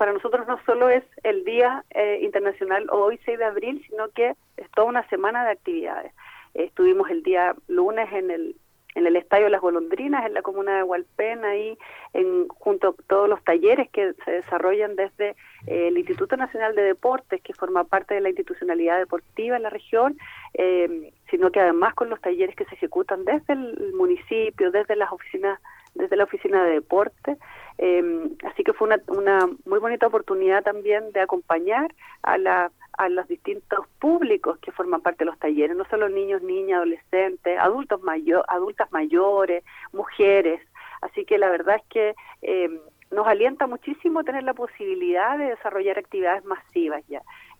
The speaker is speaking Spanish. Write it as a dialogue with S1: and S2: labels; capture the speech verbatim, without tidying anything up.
S1: para nosotros no solo es el Día eh, Internacional hoy, seis de abril, sino que es toda una semana de actividades. Eh, estuvimos el día lunes en el en el Estadio Las Golondrinas, en la comuna de Hualpén, ahí en, junto a todos los talleres que se desarrollan desde eh, el Instituto Nacional de Deportes, que forma parte de la institucionalidad deportiva en la región, eh, sino que además con los talleres que se ejecutan desde el municipio, desde las oficinas, desde la oficina de deporte. Eh, así que fue una, una muy bonita oportunidad también de acompañar a la a los distintos públicos que forman parte de los talleres, no solo niños, niñas, adolescentes, adultos mayor, adultas mayores, mujeres. Así que la verdad es que eh, nos alienta muchísimo tener la posibilidad de desarrollar actividades masivas ya.